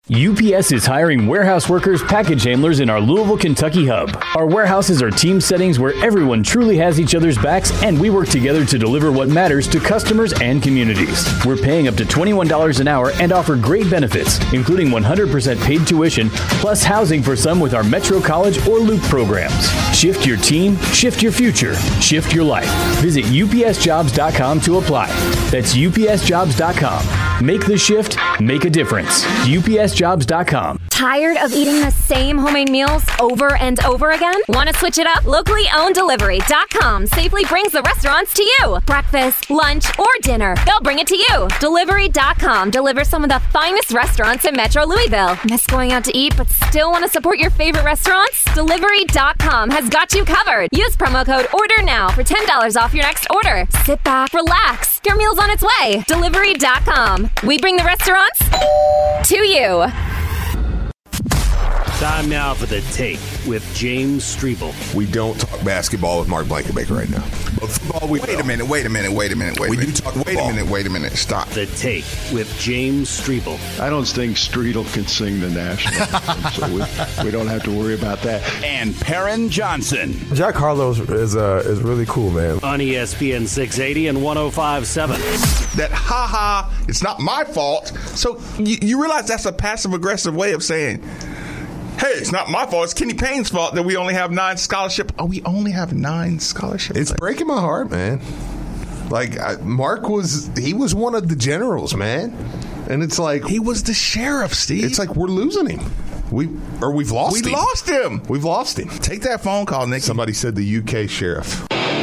UPS is hiring warehouse workers, package handlers in our Louisville, Kentucky hub. Our warehouses are team settings where everyone truly has each other's backs, and we work together to deliver what matters to customers and communities. We're paying up to $21 an hour and offer great benefits, including 100% paid tuition, plus housing for some with our Metro College or Loop programs. Shift your team, shift your future, shift your life. Visit upsjobs.com to apply. That's upsjobs.com. Make the shift, make a difference. upsjobs.com. Tired of eating the same homemade meals over and over again? Want to switch it up? Locally owned Delivery.com safely brings the restaurants to you. Breakfast, lunch, or dinner, they'll bring it to you. Delivery.com delivers some of the finest restaurants in Metro Louisville. Miss going out to eat but still want to support your favorite restaurants? Delivery.com has got you covered. Use promo code ORDERNOW for $10 off your next order. Sit back, relax. Your meal's on its way. Delivery.com. We bring the restaurants to you. Time now for The Take with James Strebel. We don't talk basketball with Mark Blankenbaker right now. But football, we Wait a minute. We do talk football. Wait a minit. Stop. The Take with James Strebel. I don't think Streetle can sing the national anthem, so we don't have to worry about that. And Perrin Johnson. Jack Harlow is really cool, man. On ESPN 680 and 105.7. That it's not my fault. So you realize that's a passive-aggressive way of saying, hey, it's not my fault. It's Kenny Payne's fault that we only have 9 scholarships. Oh, we only have 9 scholarships. It's breaking my heart, man. Like, Mark was one of the generals, man. And it's like... He was the sheriff, Steve. It's like we're losing him. We've lost him. We lost him. We've lost him. Take that phone call, Nick. Somebody said the UK sheriff.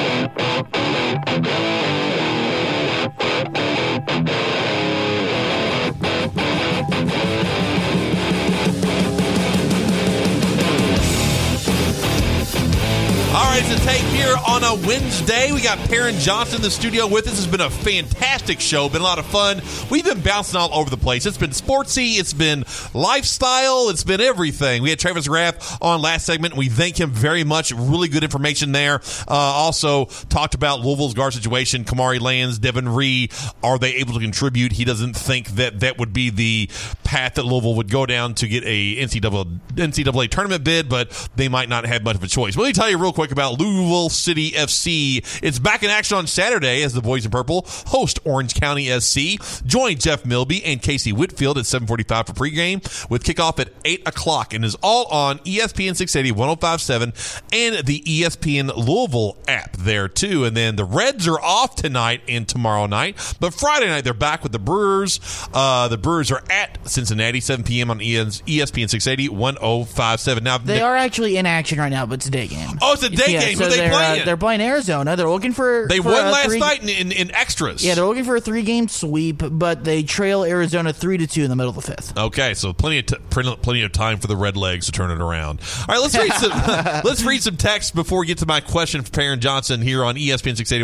All right, it's a Take here on a Wednesday. We got Perrin Johnson in the studio with us. It's been a fantastic show. Been a lot of fun. We've been bouncing all over the place. It's been sportsy. It's been lifestyle. It's been everything. We had Travis Graff on last segment. We thank him very much. Really good information there. Also talked about Louisville's guard situation. Kamari Lands, Devin Ree. Are they able to contribute? He doesn't think that would be the path that Louisville would go down to get a NCAA tournament bid, but they might not have much of a choice. Let me tell you real quick about Louisville City FC. It's back in action on Saturday as the Boys in Purple host Orange County SC. Join Jeff Milby and Casey Whitfield at 7:45 for pregame with kickoff at 8 o'clock and is all on ESPN 680, 105.7 and the ESPN Louisville app there too. And then the Reds are off tonight and tomorrow night, but Friday night they're back with the Brewers. The Brewers are at Cincinnati, 7 p.m. on ESPN 680, 105.7. Now they are actually in action right now, but it's a day game. Oh, it's a day game. So Who they playing? They're playing Arizona. They're looking for. They won last night in extras. Yeah, they're looking for a 3-game sweep, but they trail Arizona 3-2 in the middle of the 5th. Okay, so plenty of time for the Redlegs to turn it around. All right, let's read some text before we get to my question for Perrin Johnson here on ESPN 680,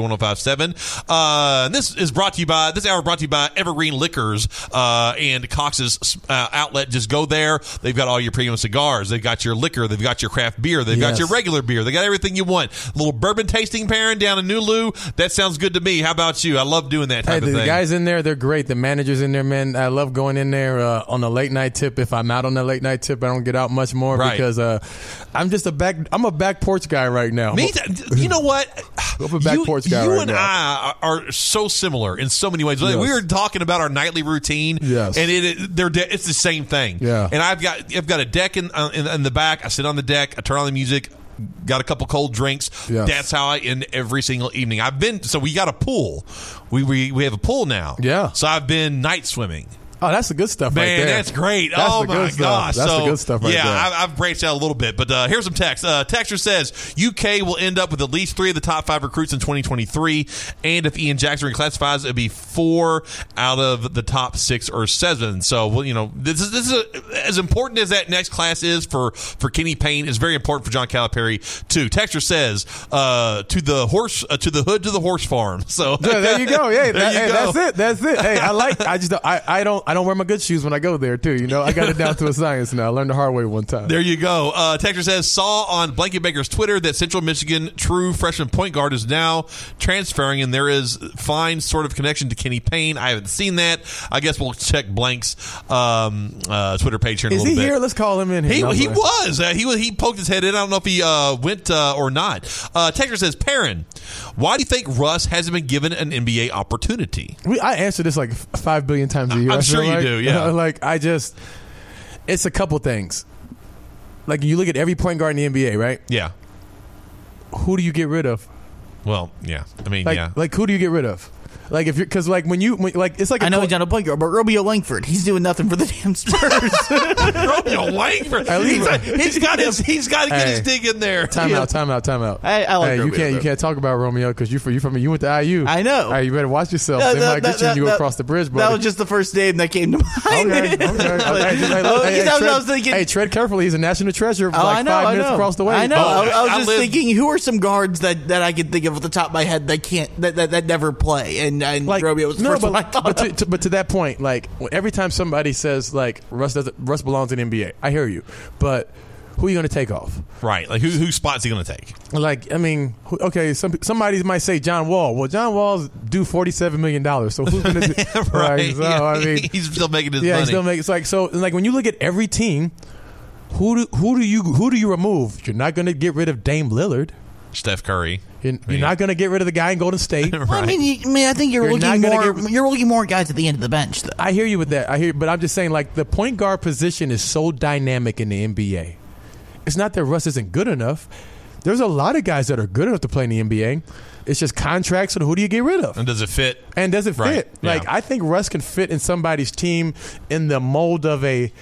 105.7. This hour brought to you by Evergreen Liquors and Cox's outlet. Just go there. They've got all your premium cigars. They've got your liquor. They've got your craft beer. They've got your regular beer. They got everything you want. A little bourbon tasting, Perrin, down in Nulu. That sounds good to me. How about you? I love doing that type of thing. The guys in there, they're great. The managers in there, man, I love going in there on a late night tip. If I'm out on a late night tip, I don't get out much more because I'm a back porch guy right now. You know what? I'm a back porch guy right now. I are so similar in so many ways. Yes. We were talking about our nightly routine, and it's the same thing. Yeah. And I've got a deck in the back. I sit on the deck. I turn on the music. Got a couple cold drinks. Yes. That's how I end every single evening. So we got a pool. We have a pool now. Yeah. So I've been night swimming. Oh, that's the good stuff right there. Man, that's great. That's oh, my gosh. That's the good stuff right there. Yeah, I've branched out a little bit. But here's some text. Texter says, UK will end up with at least 3 of the top 5 recruits in 2023. And if Ian Jackson reclassifies, it'll be 4 out of the top 6 or 7. So, this is as important as that next class is for Kenny Payne. It's very important for John Calipari, too. Texter says, to the hood, to the horse farm. So there you go. Hey, go. That's it. Hey, I don't wear my good shoes when I go there, too. I got it down to a science now. I learned the hard way one time. There you go. Texter says, saw on Blankenbaker's Twitter that Central Michigan true freshman point guard is now transferring, and there is fine sort of connection to Kenny Payne. I haven't seen that. I guess we'll check Blank's Twitter page page here in a Is little he bit. here? Let's call him in here. He was. He poked his head in. I don't know if he went or not. Texter says, Perrin, why do you think Russ hasn't been given an NBA opportunity? I answer this like 5 billion times a year. I'm sure you do, yeah. It's a couple things. Like, you look at every point guard in the NBA, right? Yeah. Who do you get rid of? Well, yeah. I mean, Like, who do you get rid of? Like, if you're, because like it's like I know he's not a point guard, but Romeo Langford, he's doing nothing for the damn Spurs. Romeo Langford, he's got to get his dig in there. Time out. I like Romeo. You can't talk about Romeo because you went to IU. I know. All right, you better watch yourself. They might get you when you go across the bridge, buddy. That was just the first name that came to mind. Okay. I was thinking. Hey, tread carefully. He's a national treasure. Like 5 minutes across the way. I know. I was just thinking, who are some guards that I could think of at the top of my head that never play? And like, Romeo was the first one I thought of. But to that point, like, every time somebody says like Russ belongs in the NBA, I hear you. But who are you going to take off? Right. Like, whose spot is he going to take? Like, I mean, okay, somebody might say John Wall. Well, John Wall's due $47 million. So who's going to do right. So, I mean, he's still making his money. Yeah, he's still making. It's like, so, like, when you look at every team, who do you remove? You're not going to get rid of Dame Lillard. Steph Curry. You're not going to get rid of the guy in Golden State. Right. Well, I think you're looking more guys at the end of the bench, though. I hear you with that. But I'm just saying, like, the point guard position is so dynamic in the NBA. It's not that Russ isn't good enough. There's a lot of guys that are good enough to play in the NBA. It's just contracts, and who do you get rid of? And does it fit? Right. Like, I think Russ can fit in somebody's team in the mold of a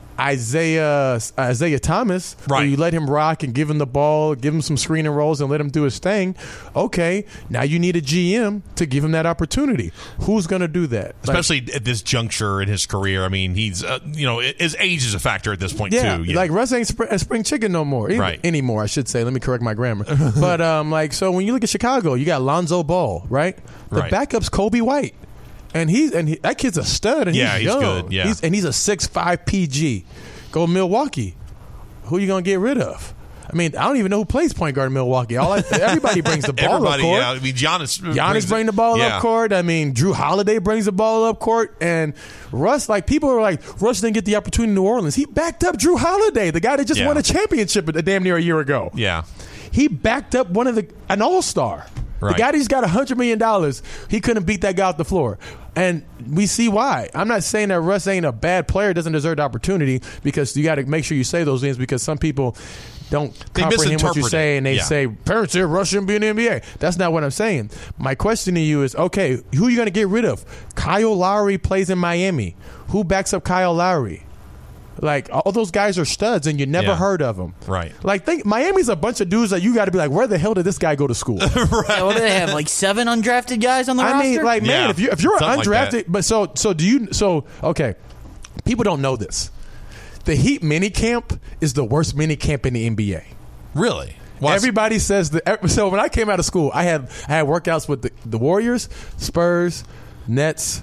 Isaiah Thomas, right? Where you let him rock and give him the ball, give him some screen and rolls, and let him do his thing. Okay, now you need a GM to give him that opportunity. Who's going to do that? Especially at this juncture in his career. I mean, he's his age is a factor at this point too. Yeah, like Russ ain't a spring chicken no more, anymore. I should say. Let me correct my grammar. But so when you look at Chicago, you got Lonzo Ball, right? The backup's Kobe White. And that kid's a stud, and he's young. Good. Yeah, he's a 6'5" PG. Go Milwaukee. Who are you gonna get rid of? I mean, I don't even know who plays point guard in Milwaukee. Everybody brings the ball up court. Yeah, I mean, Giannis brings the ball up court. I mean, Drew Holiday brings the ball up court, and Russ. Like, people are like, Russ didn't get the opportunity in New Orleans. He backed up Drew Holiday, the guy that just won a championship damn near a year ago. Yeah, he backed up an all-star. Right. The guy that's got $100 million, he couldn't beat that guy off the floor. And we see why. I'm not saying that Russ ain't a bad player, doesn't deserve the opportunity, because you got to make sure you say those things, because some people don't comprehend what you say, and they say, parents here, Russ shouldn't be in the NBA. That's not what I'm saying. My question to you is, okay, who are you going to get rid of? Kyle Lowry plays in Miami. Who backs up Kyle Lowry? Like, all those guys are studs, and you never heard of them. Right. Like, Miami's a bunch of dudes that you got to be like, where the hell did this guy go to school? Right. Yeah, what do they have, like 7 undrafted guys on the roster? I mean, like, man, if you're undrafted, like but okay, people don't know this. The Heat mini camp is the worst mini camp in the NBA. Really? Everybody says that. So when I came out of school, I had workouts with the Warriors, Spurs, Nets.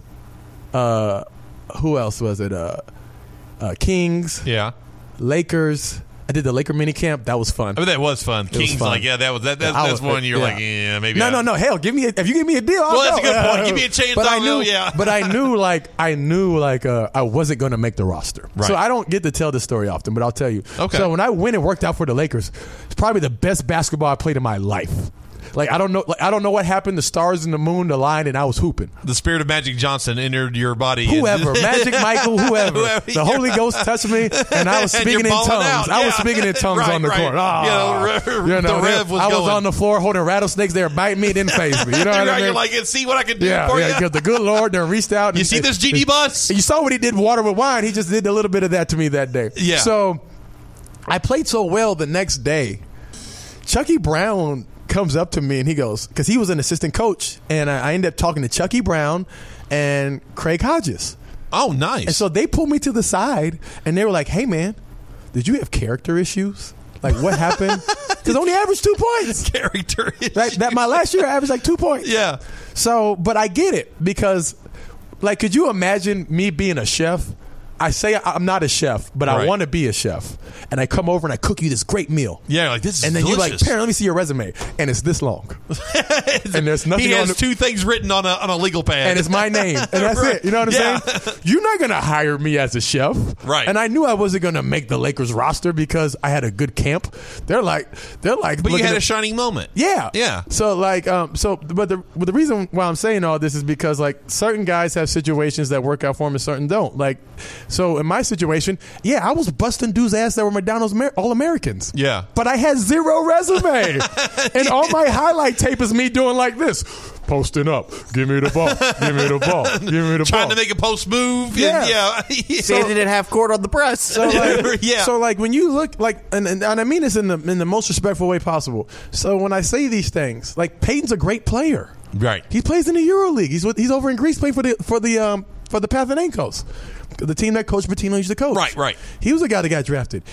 Who else was it? Kings, Lakers. I did the Laker mini camp. That was fun. I mean, that was fun. Kings, fun. Like, that's one you're like, maybe. No. Hell, if you give me a deal, well, that's a good point. Give me a chance. But I knew I wasn't going to make the roster. Right. So I don't get to tell this story often, but I'll tell you. Okay. So when I went and worked out for the Lakers, it's probably the best basketball I played in my life. Like, I don't know what happened. The stars and the moon aligned, and I was hooping. The spirit of Magic Johnson entered your body. Whoever, Magic Michael, whoever. The Holy Ghost touched me, and I was speaking in tongues. I was speaking in tongues on the court. The Rev was I was on the floor holding rattlesnakes. They were biting me. It didn't faze me. You know what I mean? You're like, see what I can do for you. Because the good Lord then reached out. You see this GD bus? You saw what he did, water with wine. He just did a little bit of that to me that day. Yeah. So I played so well the next day. Chucky Brown comes up to me and he goes, because he was an assistant coach, and I ended up talking to Chucky Brown and Craig Hodges. Oh, nice. And so they pulled me to the side and they were like, hey, man, did you have character issues? Like, what happened? Because I only averaged 2 points. Character issues. That my last year I averaged like 2 points. Yeah. So, but I get it, because, like, could you imagine me being a chef? I say I'm not a chef, but I want to be a chef. And I come over and I cook you this great meal. Yeah, like this is and then delicious. you're like, Perrin, let me see your resume. And it's this long. And there's nothing he has on two things written on a legal pad. And it's my name. And that's it. You know what I'm saying? You're not going to hire me as a chef. Right. And I knew I wasn't going to make the Lakers roster because I had a good camp. They're like. But you had a shining moment. Yeah. Yeah. So like, but the reason why I'm saying all this is because like certain guys have situations that work out for them and certain don't. Like, so in my situation, I was busting dudes' ass that were McDonald's All-Americans. Yeah. But I had zero resume. And all my highlight tape is me doing like this. Posting up. Give me the ball. Give me the ball. Give me the ball. Trying to make a post move. Yeah. Standing at half court on the press. So like, so like when you look like, and I mean this in the most respectful way possible. So when I say these things, like Peyton's a great player. Right. He plays in the EuroLeague. He's over in Greece playing for the Panathinaikos, the team that Coach Pitino used to coach. Right. He was a guy that got drafted.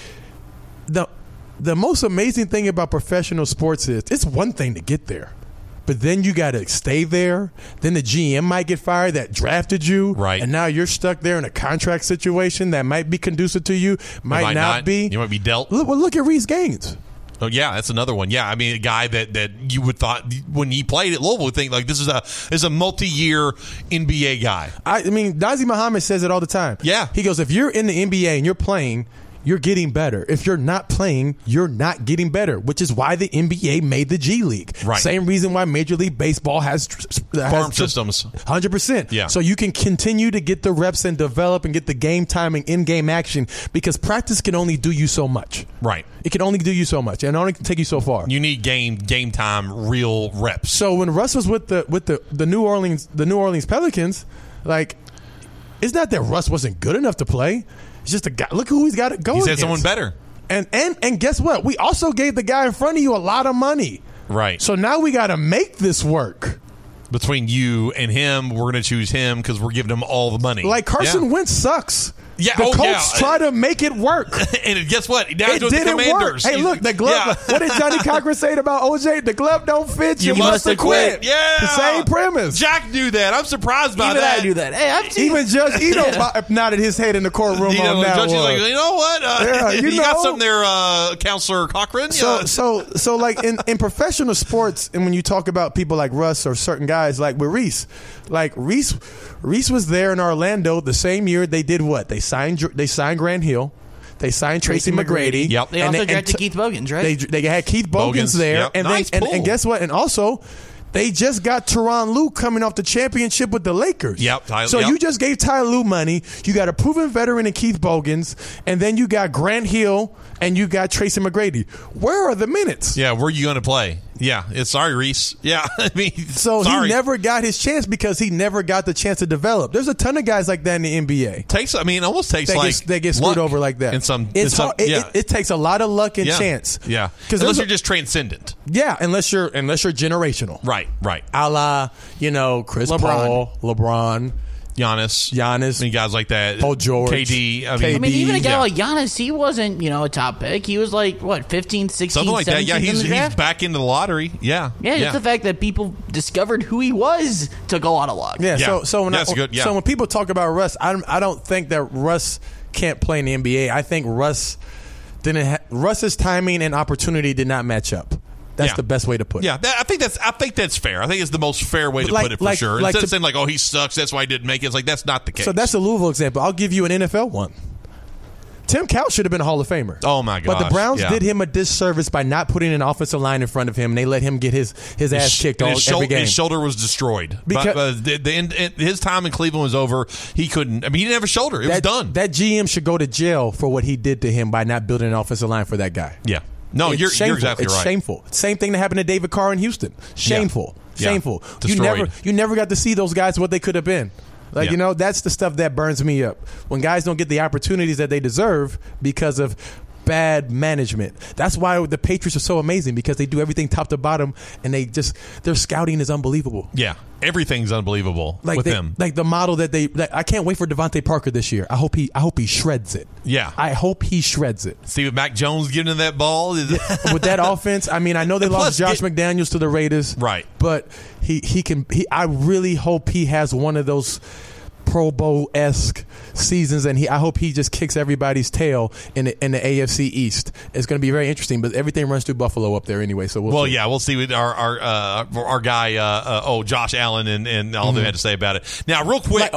The most amazing thing about professional sports is it's one thing to get there. But then you got to stay there. Then the GM might get fired that drafted you. Right. And now you're stuck there in a contract situation that might be conducive to you, might not be. You might be dealt. Look at Reece Gaines. Oh, yeah, that's another one. Yeah, I mean, a guy that you would thought when he played at Louisville would think like this is a multi-year NBA guy. I mean, Nazir Muhammad says it all the time. Yeah. He goes, if you're in the NBA and you're playing, you're getting better. If you're not playing, you're not getting better, which is why the NBA made the G League. Right. Same reason why Major League Baseball has farm systems. 100%. Yeah. So you can continue to get the reps and develop and get the game time and in-game action because practice can only do you so much. Right. It can only do you so much and only can take you so far. You need game time, real reps. So when Russ was with the New Orleans Pelicans, like, it's not that Russ wasn't good enough to play. It's just a guy. Look who he's got to go against. He's had someone better. And guess what? We also gave the guy in front of you a lot of money. Right. So now we got to make this work. Between you and him, we're going to choose him because we're giving him all the money. Like Carson Wentz sucks. Yeah, the Colts try to make it work. And guess what? Now it didn't work. Hey, look, the glove. Yeah. What did Johnny Cochran say about OJ? The glove don't fit. You must have quit. Yeah. The same premise. Jack knew that. I'm surprised by Even that. I knew that. Hey, even Judge Ito nodded his head in the courtroom on that Judge one. Like, you know what? You got something there, Counselor Cochran. So like in professional sports, and when you talk about people like Russ or certain guys like with Reece, Reece was there in Orlando the same year they did what? They signed Grant Hill. They signed Tracy McGrady. Yep. They also drafted Keith Bogans, right? They had Keith Bogans there. Yep. And, nice and guess what? And also, they just got Tyronn Lue coming off the championship with the Lakers. Yep. You just gave Ty Lue money. You got a proven veteran in Keith Bogans. And then you got Grant Hill and you got Tracy McGrady. Where are the minutes? Yeah, where are you going to play? Yeah, sorry, Reece. Yeah, I mean, he never got his chance because he never got the chance to develop. There's a ton of guys like that in the NBA. Almost takes they get screwed over like that. It takes a lot of luck and chance. Yeah, unless you're just transcendent. Yeah, unless you're generational. Right. A la, Chris Paul, LeBron. Giannis. I mean, guys like that. Paul George. KD. I mean, even a guy like Giannis, he wasn't, a top pick. He was like, 15, 16, something like that. Yeah, he's back into the lottery. Yeah. Yeah, just the fact that people discovered who he was took a lot of luck. Yeah, so when people talk about Russ, I don't think that Russ can't play in the NBA. I think Russ's timing and opportunity did not match up. That's the best way to put it. Yeah, I think that's fair. I think it's the most fair way to put it for sure. Instead of saying like, "Oh, he sucks," that's why he didn't make it. It's like that's not the case. So that's a Louisville example. I'll give you an NFL one. Tim Couch should have been a Hall of Famer. Oh my gosh! But the Browns did him a disservice by not putting an offensive line in front of him, and they let him get his ass kicked every game. His shoulder was destroyed. Because his time in Cleveland was over. He couldn't. I mean, he didn't have a shoulder. It was done. That GM should go to jail for what he did to him by not building an offensive line for that guy. Yeah. No, you're exactly right. It's shameful. Same thing that happened to David Carr in Houston. Shameful. Yeah. Shameful. Destroyed. You never got to see those guys what they could have been. That's the stuff that burns me up. When guys don't get the opportunities that they deserve because of bad management. That's why the Patriots are so amazing, because they do everything top to bottom, and their scouting is unbelievable. Yeah, everything's unbelievable with them. Like the model that I can't wait for Devontae Parker this year. I hope he shreds it. Yeah, I hope he shreds it. See with Mac Jones giving him that ball with that offense. I mean, I know they lost Josh McDaniels to the Raiders, right? But he can. I really hope he has one of those Pro Bowl-esque seasons, and I hope he just kicks everybody's tail in the AFC East. It's going to be very interesting, but everything runs through Buffalo up there anyway. So we'll see. Yeah, we'll see what our guy, Josh Allen, and all they had to say about it. Now, real quick,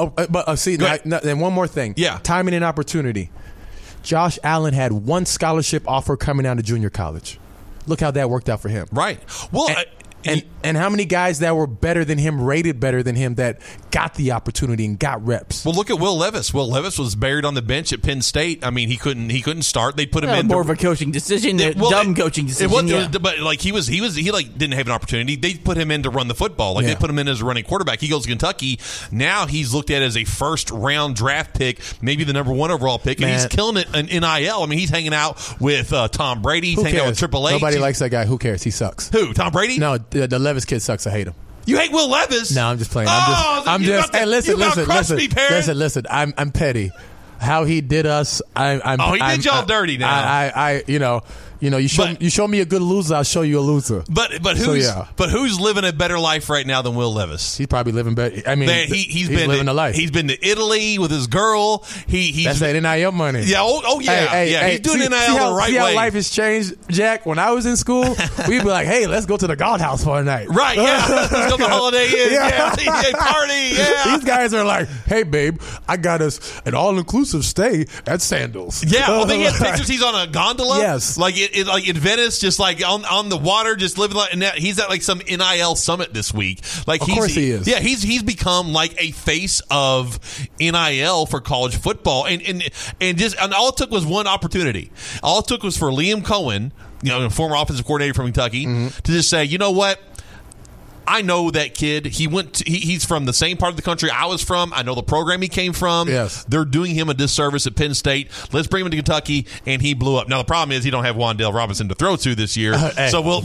and one more thing. Yeah, timing and opportunity. Josh Allen had one scholarship offer coming out of junior college. Look how that worked out for him. Right. Well. And how many guys that were better than him, rated better than him, that got the opportunity and got reps? Well, look at Will Levis. Will Levis was buried on the bench at Penn State. I mean, he couldn't start. They put him in more of a coaching decision, dumb coaching decision. But like he didn't have an opportunity. They put him in to run the football. They put him in as a running quarterback. He goes to Kentucky. Now he's looked at as a first round draft pick, maybe the number 1 overall pick, and he's killing it in NIL. I mean, he's hanging out with Tom Brady. He's hanging out with Triple H. Nobody likes that guy. Who cares? He sucks. Who? Tom Brady? No, the Levis kid sucks. I hate him. You hate Will Levis? No, I'm just playing. Hey, listen. I'm petty. How he did us. He did y'all dirty now. You show me a good loser, I'll show you a loser. But who's living a better life right now than Will Levis? He's probably living better. I mean, he's been living a life. He's been to Italy with his girl. That's that NIL money. Yeah. He's doing NIL the right way. See how life has changed, Jack? When I was in school, we'd be like, "Hey, let's go to the Guardhouse for a night." Right. Yeah. Let's go to the Holiday Inn. Yeah. Party. Yeah. These guys are like, "Hey, babe, I got us an all-inclusive stay at Sandals." Yeah. Oh, they had pictures. He's on a gondola. Yes. Like in Venice, just like on the water, just living like. And he's at like some NIL summit this week. Like, of course he is. Yeah, he's become like a face of NIL for college football, and all it took was one opportunity. All it took was for Liam Cohen, former offensive coordinator from Kentucky, to just say, you know what. I know that kid. He's from the same part of the country I was from. I know the program he came from. Yes. They're doing him a disservice at Penn State. Let's bring him to Kentucky, and he blew up. Now the problem is he don't have Wan'Dale Robinson to throw to this year. So we'll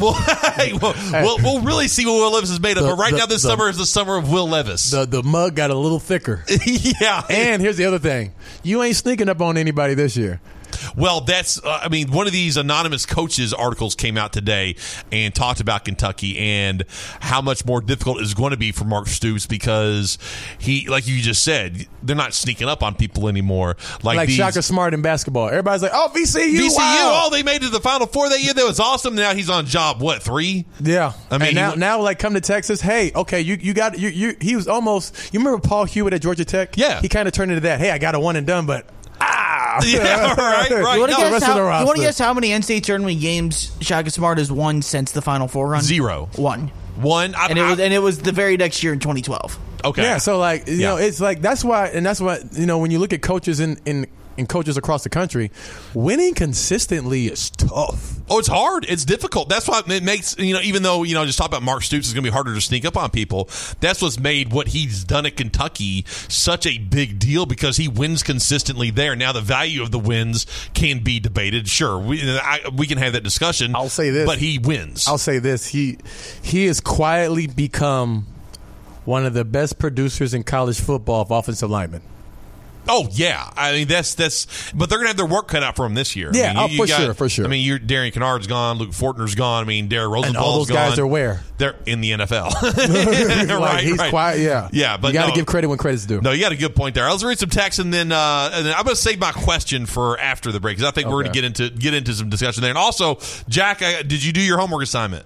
really see what Will Levis is made of. But right now, this summer is the summer of Will Levis. The mug got a little thicker. Yeah. And here's the other thing: you ain't sneaking up on anybody this year. Well, that's one of these anonymous coaches articles came out today and talked about Kentucky and how much more difficult it's going to be for Mark Stoops because he, like you just said, they're not sneaking up on people anymore. Like Shaka Smart in basketball. Everybody's like, "Oh, VCU, wow. Oh, they made it to the Final Four that year. That was awesome." Now he's on job 3? Yeah, I mean, now like come to Texas. Hey, okay, you got you. He was almost. You remember Paul Hewitt at Georgia Tech? Yeah, he kind of turned into that. Hey, I got a one and done, but. Yeah, right. You want to guess how many NCAA tournament games Shaka Smart has won since the Final Four run? 0. One. And it was the very next year in 2012. Okay. Yeah. So it's like that's why when you look at coaches in coaches across the country, winning consistently is tough. Oh, it's hard. It's difficult. That's why it makes, even though, just talk about Mark Stoops is going to be harder to sneak up on people, that's what's made what he's done at Kentucky such a big deal because he wins consistently there. Now, the value of the wins can be debated. Sure, we can have that discussion. I'll say this. But he wins. I'll say this. He has quietly become one of the best producers in college football of offensive linemen. Oh yeah, I mean that's, but they're gonna have their work cut out for them this year. Yeah, I mean, for sure. I mean, Darian Kinnard's gone, Luke Fortner's gone. I mean, Derek Rosenthal, and all those guys are where they're in the NFL. Right, he's quiet. Yeah. But you got to give credit when credit's due. No, you got a good point there. Let's read some text and then I'm gonna save my question for after the break because I think we're gonna get into some discussion there. And also, Jack, did you do your homework assignment?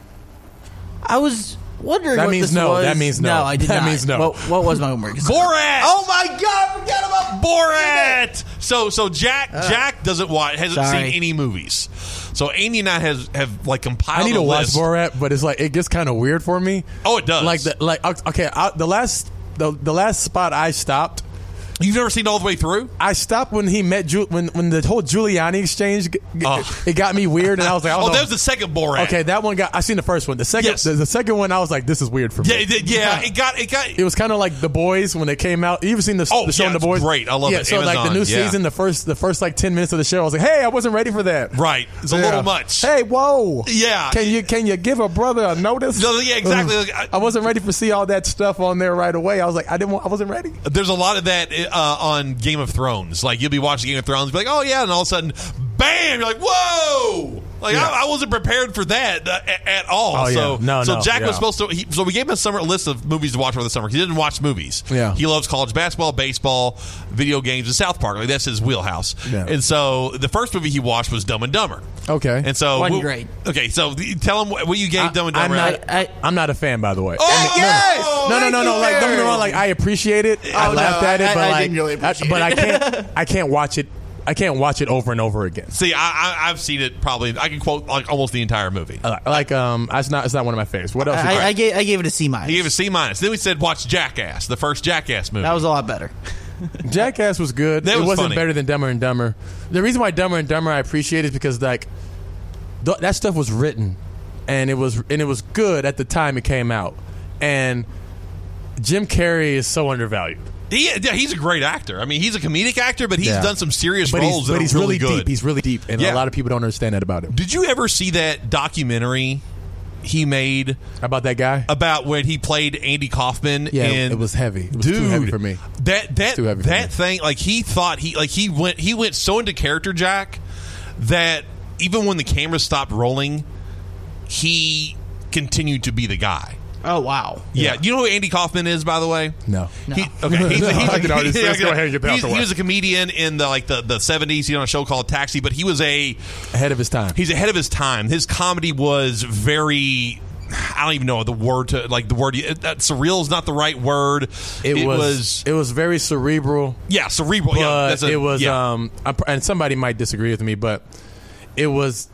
I was wondering that what means this no. was. That means no. No, I did that not. Means no. What was my homework? Borat! Oh my God! Forget about Borat! So Jack hasn't seen any movies. So Amy and I have like compiled. I need to watch list. Borat, but it's like it gets kind of weird for me. Oh, it does. The last spot I stopped. You've never seen it all the way through? I stopped when he met when the whole Giuliani exchange. It got me weird, and I was like, that was the second Borat. Okay, that one got. I seen the first one. The second one, I was like, this is weird for me. It got. It was kind of like The Boys when they came out. You ever seen the show The Boys? Great, I love it. So Amazon, like the new season, the first like 10 minutes of the show, I was like, hey, I wasn't ready for that. Right, it's a little much. Hey, whoa. Yeah. Can you give a brother a notice? No, yeah, exactly. I wasn't ready to see all that stuff on there right away. I was like, I wasn't ready. There's a lot of that on Game of Thrones. Like you'll be watching Game of Thrones, be like, oh yeah, and all of a sudden, bam, you're like, whoa. Like I wasn't prepared for that at all. Oh, yeah. So Jack was supposed to. So we gave him a list of movies to watch over the summer. He didn't watch movies. Yeah. He loves college basketball, baseball, video games, and South Park. Like that's his wheelhouse. Yeah. And so the first movie he watched was Dumb and Dumber. Okay. And so Wasn't great. Okay, so tell him what you gave Dumb and Dumber. I'm not a fan, by the way. Oh, yes! No. Like, don't get me wrong. Like, I appreciate it. I laughed at it, but I didn't really appreciate but it. I can't watch it. I can't watch it over and over again. See, I've seen it probably. I can quote like almost the entire movie. It's not one of my favorites. What else? I gave it a C-. He gave it a C-. Then we said watch Jackass, the first Jackass movie. That was a lot better. Jackass was good. It wasn't funny. better than Dumber and Dumber. The reason why Dumber and Dumber I appreciate is because like that stuff was written, and it was good at the time it came out. And Jim Carrey is so undervalued. He's a great actor. I mean, he's a comedic actor, but he's done some serious roles that he's are really good. Deep. He's really deep, and a lot of people don't understand that about him. Did you ever see that documentary he made about that guy? About when he played Andy Kaufman? Yeah, and it was heavy. It was too heavy for me. That thing, like he thought he went so into character, Jack, that even when the camera stopped rolling, he continued to be the guy. Oh, wow. Yeah. You know who Andy Kaufman is, by the way? No. He was a comedian in the 70s. He on a show called Taxi, but he was ahead of his time. He's ahead of his time. His comedy was very, I don't even know the word to like the word. Surreal is not the right word. It was very cerebral. Yeah, cerebral. But it was and somebody might disagree with me, but it was.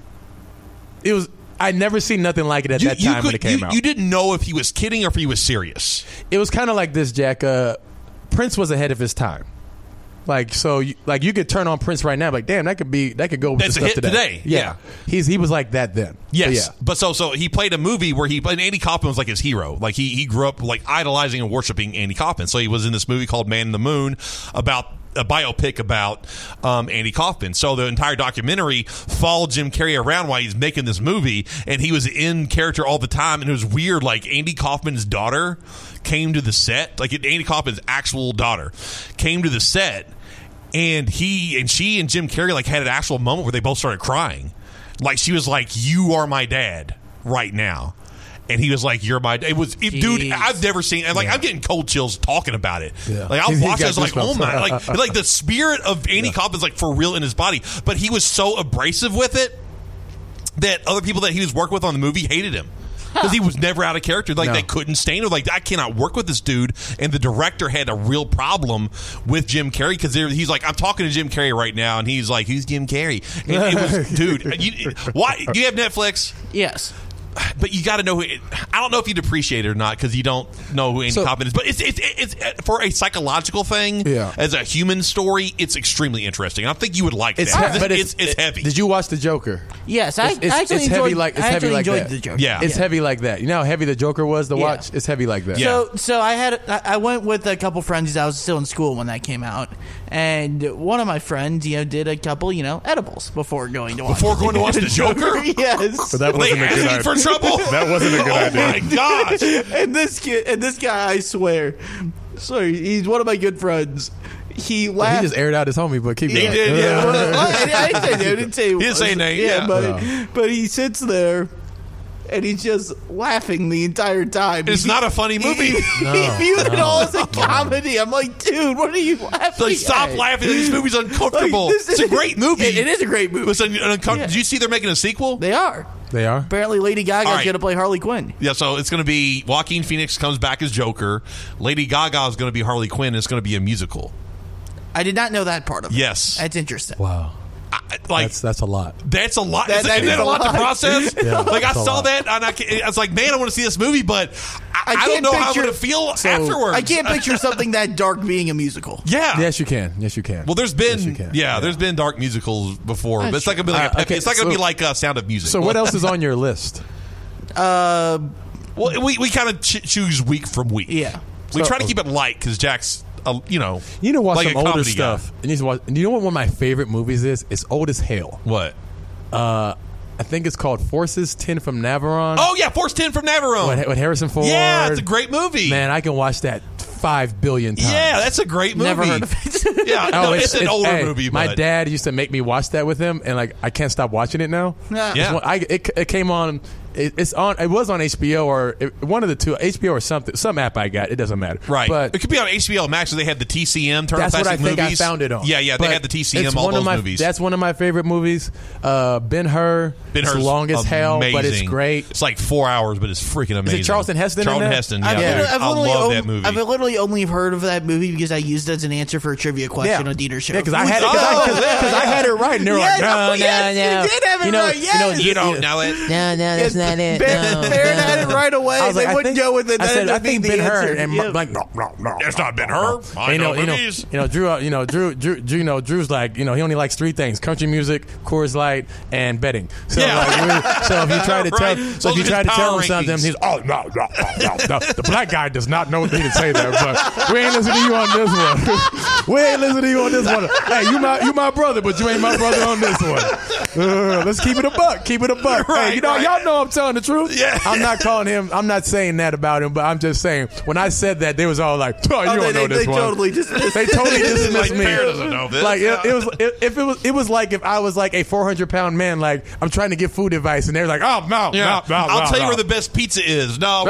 I'd never seen nothing like it at that time when it came out. You didn't know if he was kidding or if he was serious. It was kind of like this, Jack. Prince was ahead of his time. Like, so you could turn on Prince right now, like, damn, that could go with That's the a stuff hit today. Yeah. He was like that then. Yes. But so he played a movie where and Andy Kaufman was like his hero. Like he grew up like idolizing and worshiping Andy Kaufman. So he was in this movie called Man in the Moon about a biopic about Andy Kaufman. So the entire documentary followed Jim Carrey around while he's making this movie, and he was in character all the time. And it was weird. Like Andy Kaufman's daughter came to the set, like Andy Kaufman's actual daughter came to the set, and she and Jim Carrey like had an actual moment where they both started crying. Like she was like, "You are my dad right now." And he was like, "You're my." Dude. I've never seen. And like, I'm getting cold chills talking about it. Yeah. Like I watched it, I was like, "Oh my!" Like the spirit of Andy Kaufman's like for real in his body. But he was so abrasive with it that other people that he was working with on the movie hated him because he was never out of character. Like they couldn't stand him. Like I cannot work with this dude. And the director had a real problem with Jim Carrey because he's like, "I'm talking to Jim Carrey right now," and he's like, "Who's Jim Carrey?" And it was, dude. Why do you have Netflix? Yes. But you got to know who. I don't know if you'd appreciate it or not because you don't know who Andy Kaufman is. But it's for a psychological thing. Yeah. As a human story, it's extremely interesting. I think you would like that. But it's heavy. Did you watch The Joker? Yes, I actually enjoyed The Joker. Yeah, it's heavy like that. You know how heavy The Joker was to watch? It's heavy like that. Yeah. So I went with a couple friends. I was still in school when that came out, and one of my friends, did a couple, edibles before going to watch. The Joker. Yes. But that wasn't a good idea. For trouble. That wasn't a good idea. Oh my gosh! And this guy, I swear, sorry, he's one of my good friends. He laughed. He just aired out his homie, but keep going. He did, yeah. I didn't say he didn't say name. Yeah, but he sits there. And he's just laughing the entire time. It's not a funny movie. He viewed it all as a comedy. I'm like, dude, what are you laughing at? Stop laughing. This movie's uncomfortable. It's a great movie. It is a great movie. It's uncomfortable. Did you see they're making a sequel? They are. Apparently, Lady Gaga's going to play Harley Quinn. Yeah, so it's going to be Joaquin Phoenix comes back as Joker. Lady Gaga is going to be Harley Quinn. And it's going to be a musical. I did not know that part of it. Yes. That's interesting. Wow. That's a lot. That's a lot. Isn't that a lot to process? Yeah, like I saw that, and I was like, man, I want to see this movie, but I don't know how I'm going to feel afterwards. I can't picture something that dark being a musical. Yeah. Yes, you can. Well, there's been there's been dark musicals before, but it's not going to be like it's not going to be like Sound of Music. So what else is on your list? Well, we kind of choose week from week. Yeah. We try to keep it light because Jack's. You know watch like some older stuff. And you know what one of my favorite movies is? It's old as hell. What? I think it's called Forces 10 from Navarone. Oh yeah, Force 10 from Navarone with Harrison Ford. Yeah, it's a great movie. Man, I can watch that 5 billion times. Yeah, that's a great movie. Never heard of it. Yeah, no, it's an older movie. My but. dad used to make me watch that with him, and like I can't stop watching it now. Yeah. It came on. It's on. It was on HBO or one of the two, HBO or something. Some app I got. It does't matter. Right. But it could be on HBO Max. So they had the TCM. That's what I think movies. I found it on. Yeah. They had the TCM. All those movies. That's one of my favorite movies. Ben-Hur. It's long as hell, but it's great. It's like 4 hours, but it's freaking amazing. Is it Charlton Heston? Charlton Heston. Yeah. I love that movie. I've literally only heard of that movie because I used it as an answer for a trivia question on Dieter's show. Yeah, because I had it right, and they were like, no. You did have it right. Yes. You don't know it. No, that's not it. Barron had it right away. I was They like, wouldn't go with it. I think Ben-Hur, and Yeah. like, no. It's not Ben-Hur. I know movies. Drew, Drew's like, he only likes 3 things: country music, Coors Light, and betting. So, so if you try to tell, him something, he's no. The black guy does not know me to say that, but we ain't listening to you on this one. We ain't listening to you on this one. Hey, you my brother, but you ain't my brother on this one. Let's keep it a buck. Keep it a buck. Right, hey, y'all know I'm telling the truth. Yeah. I'm not calling him. I'm not saying that about him, but I'm just saying when I said that, they was all like, "Oh, you don't know this one." They totally dismissed me. Bear doesn't know this. Like it was like if I was like a 400-pound man, like I'm trying to give food advice, and they're like, "Oh no, I'll tell you where the best pizza is." No.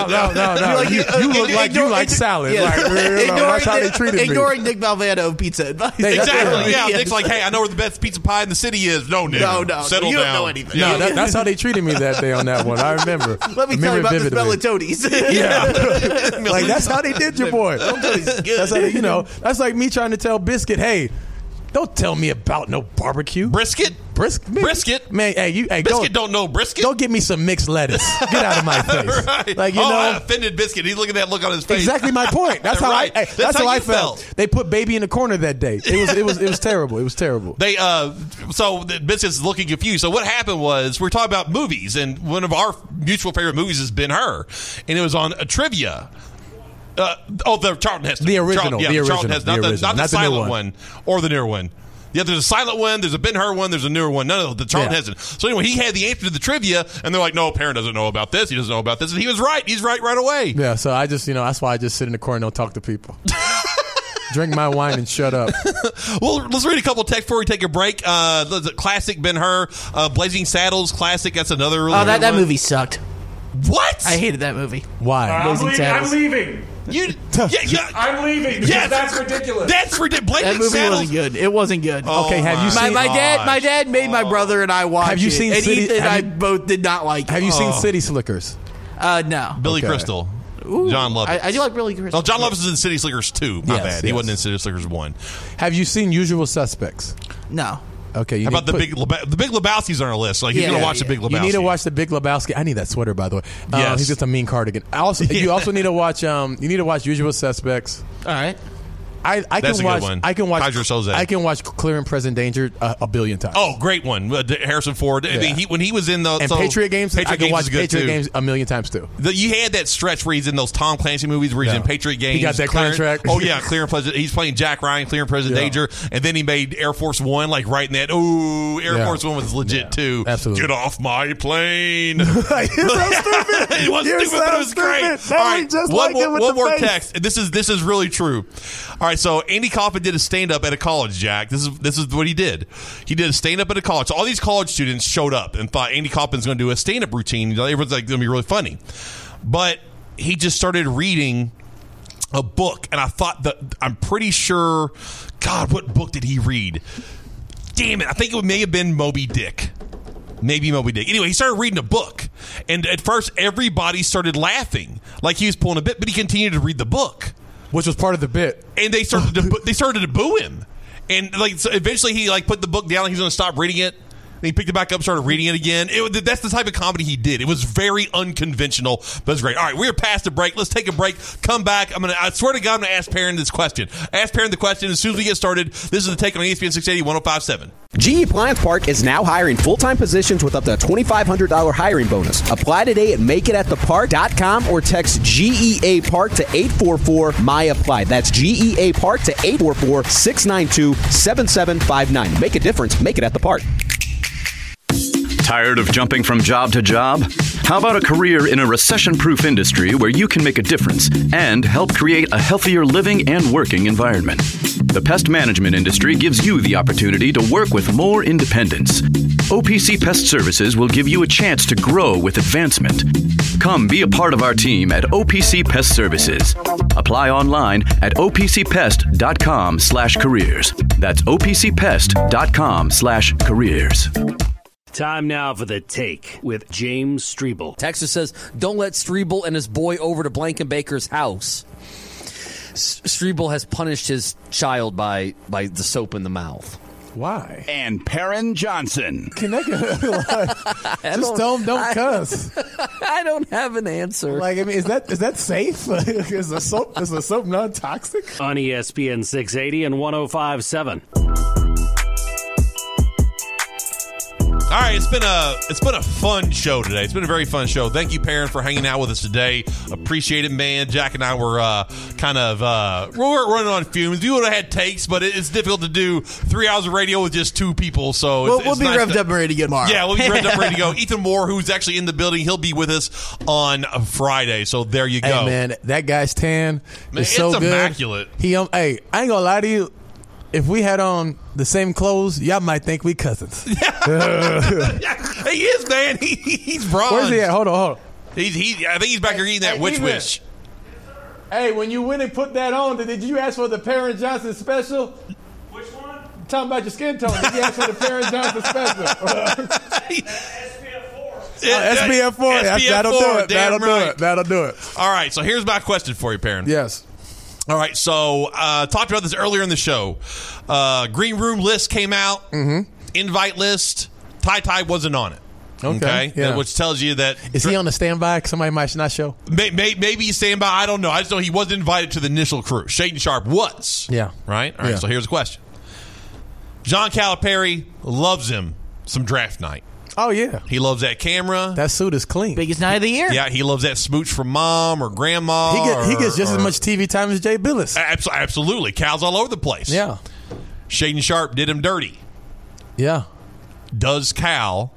You look like you like salad. Yeah. Like, that's how they treated me. Ignoring Nick Valvano pizza advice. Exactly. Yeah. Nick's like, "Hey, I know where the best pizza pie in the city is." No, Nick. No. Settle you down. don't know anything. No, that's how they treated me that day on that one. I remember. Let me tell you about the smell of toadies. Like that's how they did your boy. That's how that's like me trying to tell Biscuit, hey, don't tell me about no barbecue. Brisket. Man, hey, Biscuit don't know brisket. Go get me some mixed lettuce. Get out of my face. Right. Like I offended Biscuit. He's looking at that look on his face. Exactly my point. That's how right. that's how I felt. They put Baby in the corner that day. It was terrible. It was terrible. They so the Biscuit's looking confused. So what happened was we're talking about movies, and one of our mutual favorite movies is Ben-Hur, and it was on a trivia. The Charlton Heston. The original. Charlton Heston, not the silent new one or the newer one. Yeah, there's a silent one, there's a Ben-Hur one, there's a newer one. None of the Charlton Heston. So anyway, he had the answer to the trivia, and they're like, "No, Perrin doesn't know about this. He doesn't know about this," and he was right. He's right away. Yeah. So I just, that's why I just sit in the corner and don't talk to people. Drink my wine and shut up. Well, let's read a couple of texts before we take a break. The classic Ben-Hur, Blazing Saddles, classic. That's another. Really that one. movie sucked. What? I hated that movie. Why? I'm leaving. I'm leaving. Yeah, that's ridiculous. That's ridiculous. That movie wasn't good. It wasn't good. Okay, have you seen my dad made my brother and I watch it. Have you seen City? Ethan and I both did not like it. Have you seen City Slickers? No. Billy Crystal. Ooh, John Lovitz. I do like Billy Crystal. Oh, John Lovitz is in City Slickers 2. My bad. He Yes. wasn't in City Slickers 1. Have you seen Usual Suspects? No. Okay. How about the Big Lebowski's on our list? Like, he's going to watch the Big Lebowski. You need to watch the Big Lebowski. I need that sweater, by the way. Yes. He's just a mean cardigan. You also need to watch. You need to watch Usual Suspects. All right. That's a good one. I can watch. Kaiser Soze. I can watch Clear and Present Danger a billion times. Oh, great one. Harrison Ford. I mean, when he was in the Patriot Games, I can watch Patriot too. Games a million times too. You had that stretch where he's in those Tom Clancy movies where he's in Patriot Games. He got that contract. Oh yeah, Clear and Present. He's playing Jack Ryan, Clear and Present Danger, and then he made Air Force One, like right in that. Oh, Air Force One was legit too. Absolutely. Get off my plane. You're so stupid. It was stupid, but it was great. All right, one more text. This is really true. All right, so Andy Kaufman did a stand-up at a college, Jack. This is what he did. He did a stand-up at a college. So all these college students showed up and thought Andy Kaufman's going to do a stand-up routine. Everyone's like, going to be really funny. But he just started reading a book, and I thought I'm pretty sure, God, what book did he read? Damn it, I think it may have been Moby Dick. Maybe Moby Dick. Anyway, he started reading a book, and at first everybody started laughing like he was pulling a bit, but he continued to read the book. Which was part of the bit. And they started to boo him. And so eventually he put the book down and he's going to stop reading it. And he picked it back up, started reading it again. That's the type of comedy he did. It was very unconventional, but it's great. All right, we're past the break. Let's take a break. Come back. I swear to God, I'm going to ask Perrin this question. Ask Perrin the question as soon as we get started. This is the Take on ESPN 680 1057. GE Appliance Park is now hiring full-time positions with up to a $2,500 hiring bonus. Apply today at makeitатthepark.com or text GEA Park to 844-MY-APPLY. That's GEA Park to 844-692-7759. Make a difference. Make it at the park. Tired of jumping from job to job? How about a career in a recession-proof industry where you can make a difference and help create a healthier living and working environment? The pest management industry gives you the opportunity to work with more independence. OPC Pest Services will give you a chance to grow with advancement. Come be a part of our team at OPC Pest Services. Apply online at opcpest.com/careers. That's opcpest.com/careers. Time now for The Take with James Strebel. Texas says, don't let Strebel and his boy over to Blankenbaker's house. Strebel has punished his child by the soap in the mouth. Why? And Perrin Johnson. Just don't cuss. I don't have an answer. Like, I mean, is that safe? Is the soap non-toxic? On ESPN 680 and 105.7. All right, it's been a fun show today. It's been a very fun show. Thank you, Perrin, for hanging out with us today. Appreciate it, man. Jack and I were we're running on fumes. We would have had takes, but it's difficult to do 3 hours of radio with just two people. So we'll be nice revved up and ready to go tomorrow. Yeah, we'll be revved up and ready to go. Ethan Moore, who's actually in the building, he'll be with us on Friday. So there you go. Hey, man, that guy's tan is so good. It's immaculate. Hey, I ain't gonna lie to you. If we had on the same clothes, y'all might think we cousins. He is, man. He's bronze. Where's he at? Hold on. I think he's back here eating that wish. Hey, when you went and put that on, did you ask for the Perrin Johnson special? Which one? Talking about your skin tone. Did you ask for the Perrin Johnson special? SPF 4. That'll do it. All right, so here's my question for you, Perrin. Yes. All right, so talked about this earlier in the show. Green room list came out. Invite list. Ty wasn't on it. Okay. Yeah. Which tells you that is he on the standby? Somebody might not show. Maybe he's standby. I don't know. I just know he wasn't invited to the initial crew. Shaden Sharp was. Yeah. Right. All right. So here's the question. John Calipari loves him some draft night. Oh, yeah. He loves that camera. That suit is clean. Biggest night of the year. Yeah, he loves that smooch from mom or grandma. He gets just as much TV time as Jay Billis. Absolutely. Cal's all over the place. Yeah. Shaden Sharp did him dirty. Yeah. Does Cal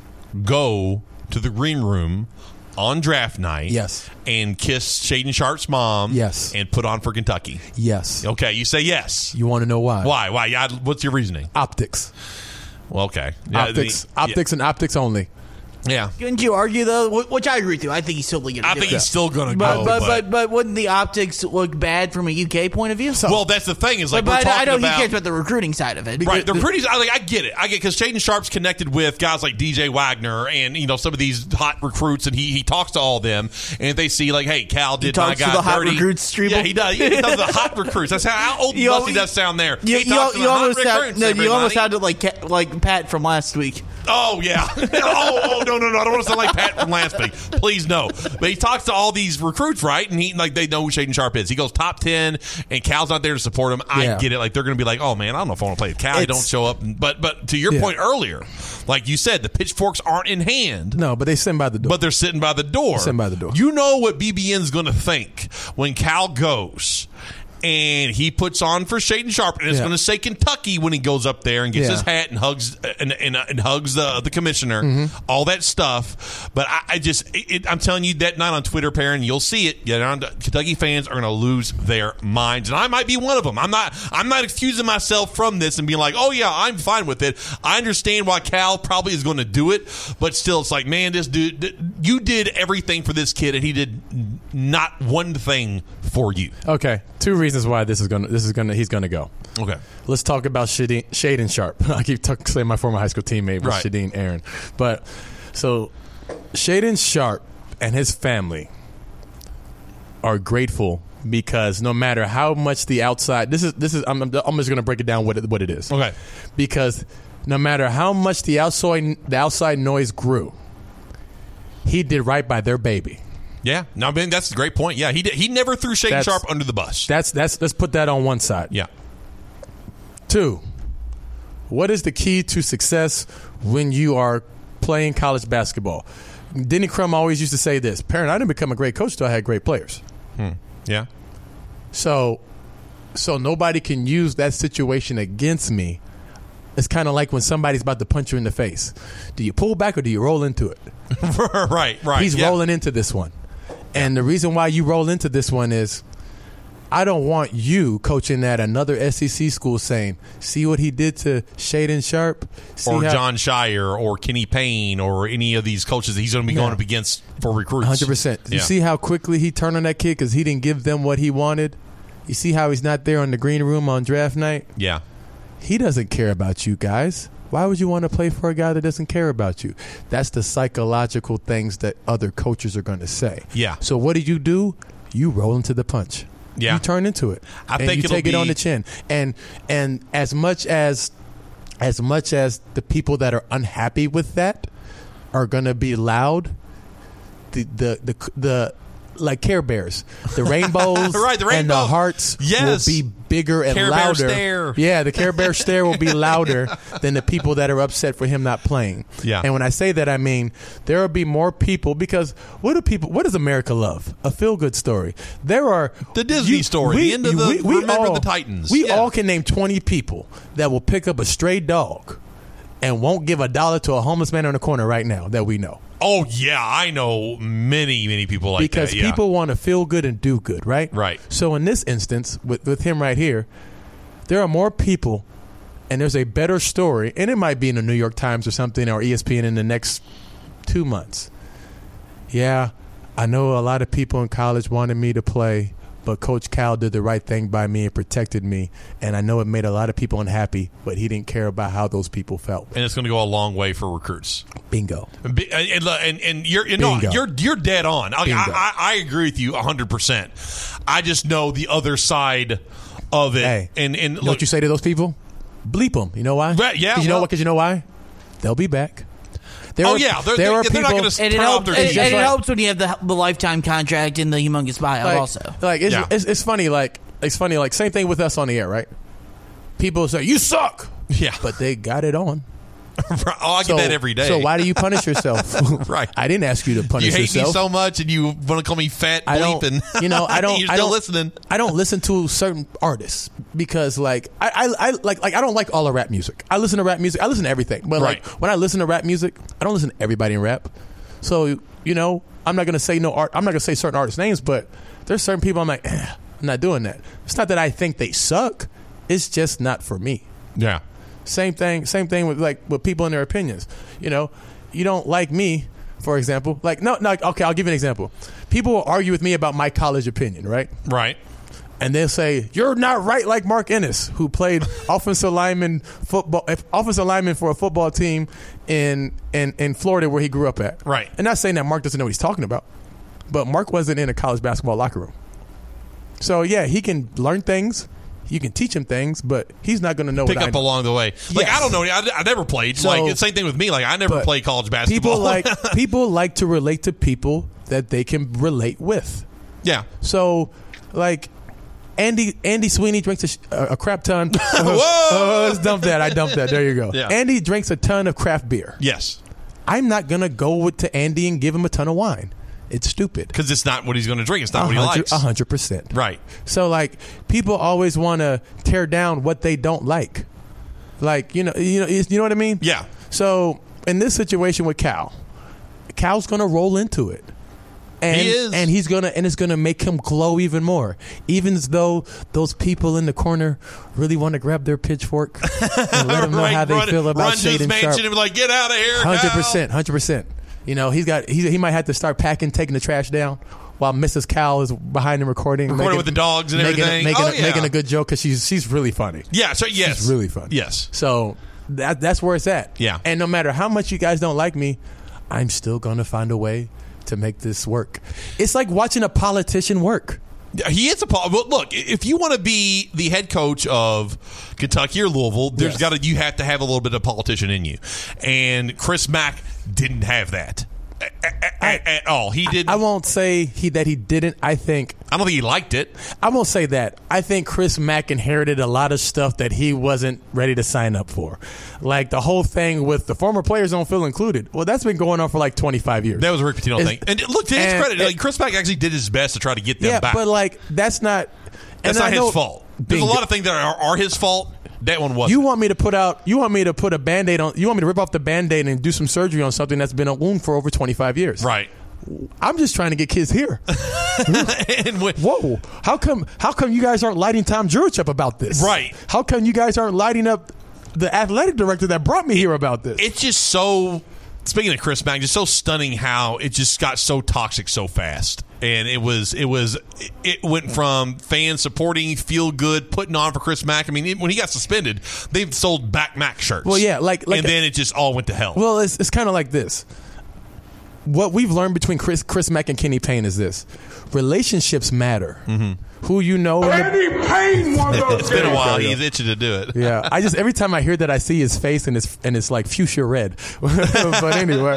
go to the green room on draft night? Yes. And kiss Shaden Sharp's mom? Yes. And put on for Kentucky? Yes. Okay, you say yes. You want to know why? Why? Yeah, what's your reasoning? Optics. Well, okay. Yeah, optics and optics only. Yeah. Couldn't you argue, though? Which I agree with you. I think he's still going to do it. I think he's still going to go. But wouldn't the optics look bad from a UK point of view? Well, that's the thing. Is like we're talking I know about, he cares about the recruiting side of it. Right. The recruiting, I get it. Because Shaden Sharp's connected with guys like DJ Wagner and, some of these hot recruits, and he talks to all of them. And if they see, like, hey, Cal did my guy dirty. He talks to the hot recruits, Strebel? Yeah, he does. He does the hot recruits. That's how old Busty does sound there. You almost sounded like Pat from last week. Oh, yeah. No. I don't want to sound like Pat from last week. Please, no. But he talks to all these recruits, right? And they know who Shaden Sharp is. He goes top 10, and Cal's not there to support him. I get it. Like, they're going to be like, oh, man, I don't know if I want to play with Cal. He don't show up. But to your point earlier, like you said, the pitchforks aren't in hand. No, but they sit by the door. But they're sitting by the door. You know what BBN's going to think when Cal goes and he puts on for Shaden Sharp, and it's going to say Kentucky when he goes up there and gets his hat and hugs the commissioner, all that stuff. But I'm telling you, that night on Twitter, Perrin, you'll see it. Kentucky fans are going to lose their minds, and I might be one of them. I'm not excusing myself from this and being like, oh yeah, I'm fine with it. I understand why Cal probably is going to do it, but still, it's like, man, this dude, you did everything for this kid, and he did not one thing for you. Okay, 2 reasons why he's gonna go. Okay, let's talk about Shaden Sharp. I keep saying my former high school teammate was Shadeen Aaron, but so Shaden Sharp and his family are grateful because no matter how much the outside, this is I'm just gonna break it down what it is. Okay, because no matter how much the outside noise grew, he did right by their baby. Yeah, no, I mean, that's a great point. Yeah, he never threw Shaden Sharp under the bus. Let's put that on one side. Yeah. 2, what is the key to success when you are playing college basketball? Denny Crum always used to say this: Perrin, I didn't become a great coach till I had great players. Yeah. So nobody can use that situation against me It's kind of like when somebody's about to punch you in the face. Do you pull back or do you roll into it? Right. He's rolling into this one. And the reason why you roll into this one is I don't want you coaching at another SEC school saying, see what he did to Shaden Sharp? Or John Shire or Kenny Payne or any of these coaches that he's going to be going up against for recruits. 100%. You see how quickly he turned on that kid because he didn't give them what he wanted? You see how he's not there on the green room on draft night? Yeah. He doesn't care about you guys. Why would you want to play for a guy that doesn't care about you? That's the psychological things that other coaches are going to say. Yeah. So what do? You roll into the punch. Yeah. You turn into it. I think you take it on the chin. And as much as the people that are unhappy with that are going to be loud, the like Care Bears, the rainbows, right, the rainbow. And the hearts will be bigger and Care louder. Bear stare. Yeah, the Care Bear stare will be louder than the people that are upset for him not playing. Yeah. And when I say that, I mean there will be more people because what does America love? A feel-good story. There are the Disney story, the end of Remember the Titans. We all can name 20 people that will pick up a stray dog and won't give $1 to a homeless man on the corner right now that we know. Oh, yeah, I know many people like because that. Because people want to feel good and do good, right? Right. So in this instance, with him right here, there are more people, and there's a better story, and it might be in the New York Times or something or ESPN in the next 2 months. Yeah, I know a lot of people in college wanted me to play, but Coach Cal did the right thing by me and protected me, and I know it made a lot of people unhappy, but he didn't care about how those people felt. And it's going to go a long way for recruits. Bingo. And you're dead on. I agree with you 100%. I just know the other side of it. Hey, and you know what you say to those people? Bleep them. You know why? Yeah. Because you know why? They'll be back. They're not going to turn off their and it helps when you have the lifetime contract and the humongous buyout also. It's funny. It's funny. Like same thing with us on the air, right? People say you suck. Yeah, but they got it on. I get that every day. So why do you punish yourself? Right. I didn't ask you to punish yourself. You hate me so much, and you want to call me fat bleep, you're still listening. I don't listen to certain artists because, I don't like all the rap music. I listen to rap music. I listen to everything, but when I listen to rap music, I don't listen to everybody in rap. So I'm not gonna say I'm not gonna say certain artists' names, but there's certain people I'm like, I'm not doing that. It's not that I think they suck. It's just not for me. Yeah. Same thing with people and their opinions. You don't like me, for example. Okay, I'll give you an example. People will argue with me about my college opinion, right? Right. And they'll say, you're not right like Mark Ennis, who played offensive lineman for a football team in Florida where he grew up at. Right. And not saying that Mark doesn't know what he's talking about, but Mark wasn't in a college basketball locker room. So, yeah, he can learn things. You can teach him things, but he's not going to know pick what up along the way. I don't know. I never played. So, same thing with me. I never played college basketball. People like to relate to people that they can relate with. Yeah. So, Andy Sweeney drinks a crap ton. Whoa! Let's dump that. I dumped that. There you go. Yeah. Andy drinks a ton of craft beer. Yes. I'm not going to go to Andy and give him a ton of wine. It's stupid. Because it's not what he's going to drink. It's not what he likes. 100%. Right. So, people always want to tear down what they don't like. You know what I mean? Yeah. So, in this situation with Cal's going to roll into it. And, he is. And it's going to make him glow even more. Even as though those people in the corner really want to grab their pitchfork and let them know how they feel about Shaden Sharp. And be like, get out of here, 100%. He might have to start taking the trash down while Mrs. Cal is behind him recording with the dogs and everything. Making a good joke because she's really funny. Yeah, so yes. She's really funny. Yes. So that's where it's at. Yeah. And no matter how much you guys don't like me, I'm still going to find a way to make this work. It's like watching a politician work. He is look, if you want to be the head coach of Kentucky or Louisville, you have to have a little bit of politician in you. And Chris Mack didn't have that at all. He didn't. I won't say that he didn't. I don't think he liked it. I won't say that. I think Chris Mack inherited a lot of stuff that he wasn't ready to sign up for. Like the whole thing with the former players don't feel included. Well, that's been going on for 25 years. That was a Rick Pitino thing. And look, to his credit, Chris Mack actually did his best to try to get them back. Yeah, but that's not... That's not his fault. There's a lot of things that are his fault. That one wasn't. You want me to put a Band-Aid on? You want me to rip off the Band-Aid and do some surgery on something that's been a wound for over 25 years? Right. I'm just trying to get kids here. Whoa! How come you guys aren't lighting Tom Jurich up about this? Right. How come you guys aren't lighting up the athletic director that brought me here about this? It's just so. Speaking of Chris Mack, just so stunning how it just got so toxic so fast. And it went from fans supporting, feel good, putting on for Chris Mack. I mean, when he got suspended, they sold back Mack shirts. Well, yeah, and then it just all went to hell. Well, it's kind of like this. What we've learned between Chris Mack and Kenny Payne is this: relationships matter. Mm-hmm. Who you know. Kenny Payne won those It's been a while. He's itching to do it. Yeah, I just every time I hear that, I see his face and it's like fuchsia red. But anyway,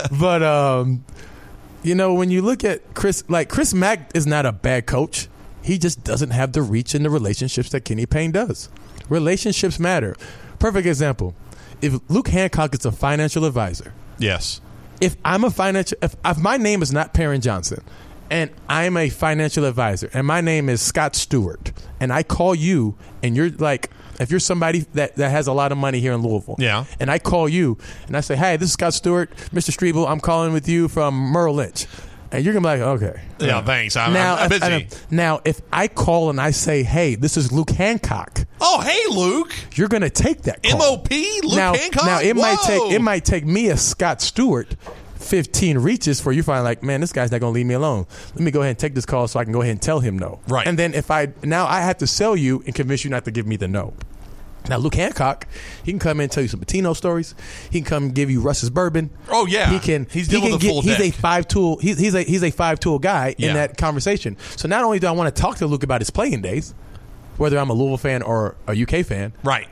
you know, when you look at Chris Mack is not a bad coach. He just doesn't have the reach in the relationships that Kenny Payne does. Relationships matter. Perfect example. If Luke Hancock is a financial advisor. Yes. If my name is not Perrin Johnson and I'm a financial advisor and my name is Scott Stewart and I call you and you're like, if you're somebody that has a lot of money here in Louisville, yeah, and I call you and I say, hey, this is Scott Stewart, Mr. Striebel, I'm calling with you from Merrill Lynch. And you're going to be like, okay. Yeah, thanks. I'm busy. Now, if I call and I say, hey, this is Luke Hancock. Oh, hey, Luke. You're going to take that call. MOP? Luke Hancock? Now, it might take me as Scott Stewart 15 reaches for you find like, man, this guy's not going to leave me alone. Let me go ahead and take this call so I can go ahead and tell him no. Right. And then I have to sell you and convince you not to give me the no. Now, Luke Hancock, he can come in and tell you some Patino stories. He can come and give you Russ's bourbon. Oh yeah, He's a 5-tool. He's a 5-tool guy in that conversation. So not only do I want to talk to Luke about his playing days, whether I'm a Louisville fan or a UK fan, right?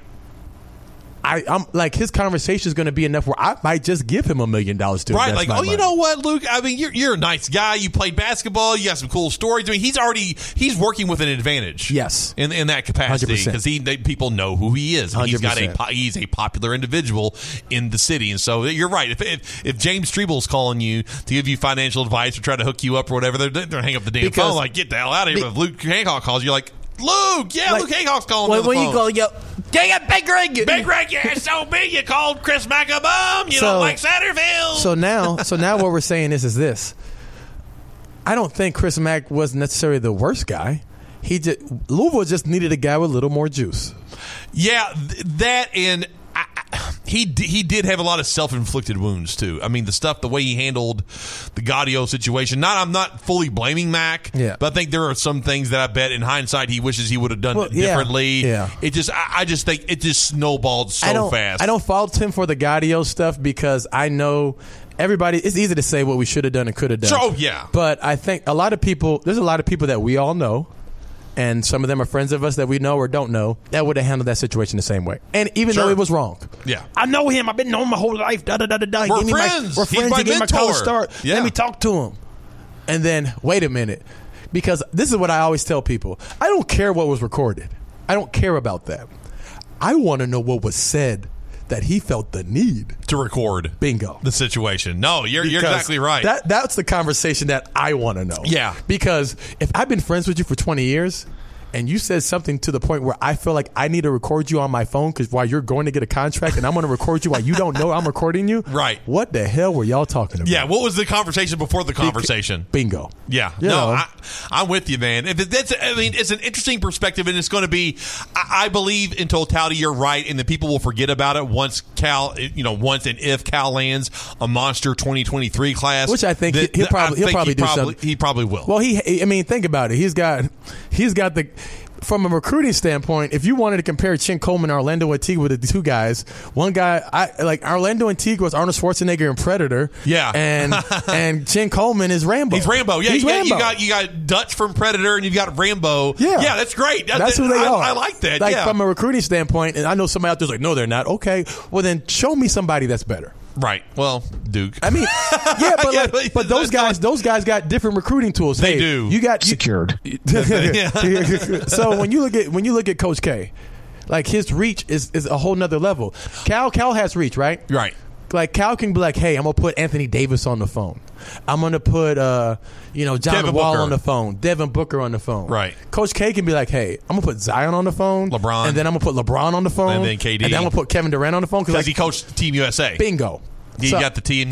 I'm like, his conversation is going to be enough where I might just give him $1 million to invest right. Like, my money. You know what, Luke? I mean, you're a nice guy. You played basketball. You got some cool stories. I mean, he's working with an advantage. Yes, in that capacity because people know who he is. I mean, he's a popular individual in the city, and so you're right. If James Striebel's calling you to give you financial advice or try to hook you up or whatever, they're hang up the damn phone. Like, get the hell out of here. But if Luke Hancock calls you, like, Luke, Luke Hancock's calling on the phone. When you call, dang it, Big Rig. Big Rig, yeah, so big. You called Chris Mack a bum. You don't like Satterfield. So now what we're saying is this. I don't think Chris Mack was necessarily the worst guy. Louisville just needed a guy with a little more juice. Yeah, that and he did have a lot of self-inflicted wounds too. I mean, the way he handled the Gaudio situation. I'm not fully blaming Mac, but I think there are some things that I bet in hindsight he wishes he would have done differently. Yeah. I just think it just snowballed so fast. I don't fault him for the Gaudio stuff because I know everybody. It's easy to say what we should have done and could have done. Oh yeah, but I think there's a lot of people that we all know. And some of them are friends of us that we know or don't know that would have handled that situation the same way. And even though it was wrong. Yeah. I know him. I've been knowing him my whole life. We're friends. We're friends. He gave me my college start. Yeah. Let me talk to him. And then, wait a minute. Because this is what I always tell people. I don't care what was recorded. I don't care about that. I want to know what was said that he felt the need to record. Bingo. The situation. No, you're exactly right. That's the conversation that I want to know. Yeah. Because if I've been friends with you for 20 years and you said something to the point where I feel like I need to record you on my phone because while you're going to get a contract and I'm going to record you while you don't know I'm recording you. Right. What the hell were y'all talking about? Yeah. What was the conversation before the conversation? Bingo. Yeah. I'm with you, man. It's an interesting perspective, and it's going to be. I believe in totality, you're right, and the people will forget about it once and if Cal lands a monster 2023 class, which I think he'll probably do something. He probably will. Well, think about it. He's got the. From a recruiting standpoint, if you wanted to compare Chin Coleman and Orlando Antigua with the two guys, one guy, Orlando Antigua was Arnold Schwarzenegger in Predator. Yeah. And Chin Coleman is Rambo. He's Rambo. Yeah, He's Rambo. You got Dutch from Predator and you've got Rambo. Yeah. Yeah, that's great. That's who they are. I like that. Like, from a recruiting standpoint, and I know somebody out there's like, no, they're not. Okay, well then show me somebody that's better. Right. Well, Duke. I mean, but those guys got different recruiting tools. They do. You got secured. So when you look at Coach K, like his reach is a whole nother level. Cal has reach, right? Right. Like Cal can be like, hey, I'm gonna put Anthony Davis on the phone. I'm gonna put John Wall on the phone, Devin Booker on the phone. Right. Coach K can be like, hey, I'm gonna put Zion on the phone, LeBron, and then I'm gonna put LeBron on the phone, and then KD, and then I'm gonna put Kevin Durant on the phone because he coached Team USA. Bingo. He got the Team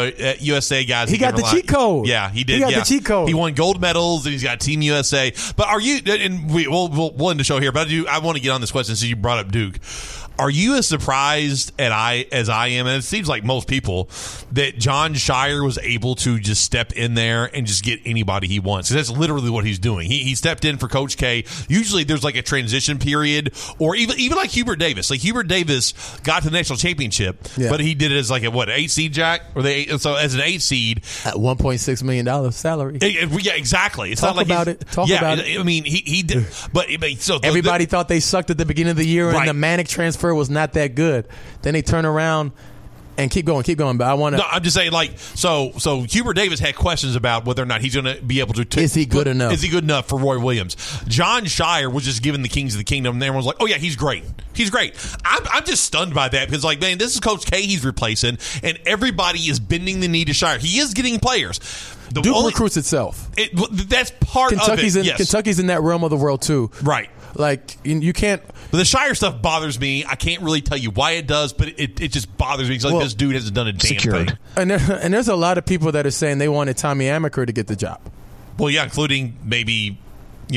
USA guys. He got the cheat code. Yeah, he did. He got the cheat code. He won gold medals, and he's got Team USA. But are you? And we'll end the show here. But I want to get on this question since you brought up Duke. Are you as surprised as I am, and it seems like most people, that John Shire was able to just step in there and just get anybody he wants? Because that's literally what he's doing. He stepped in for Coach K. Usually there's like a transition period, or even like Hubert Davis. Like Hubert Davis got to the national championship, but he did it as like an 8 seed, Jack? So as an 8 seed. At $1.6 million salary. Yeah, exactly. It's Talk not like about it. Talk about it. I mean, he did. But so everybody thought they sucked at the beginning of the year, and the Manic transfer was not that good. Then they turn around and keep going. But I want to. No, I'm just saying, like, so Hubert Davis had questions about whether or not he's going to be able to. Is he good enough? Is he good enough for Roy Williams? John Shire was just given the Kings of the Kingdom, and everyone's like, "Oh yeah, he's great. He's great." I'm just stunned by that because, like, man, this is Coach K he's replacing, and everybody is bending the knee to Shire. He is getting players. Duke recruits itself. That's part of it. Kentucky's in that realm of the world too. Right. Like you can't. But the Shire stuff bothers me. I can't really tell you why it does, but it just bothers me. It's like this dude hasn't done a damn thing. And there's a lot of people that are saying they wanted Tommy Amaker to get the job. Well, yeah, including maybe, I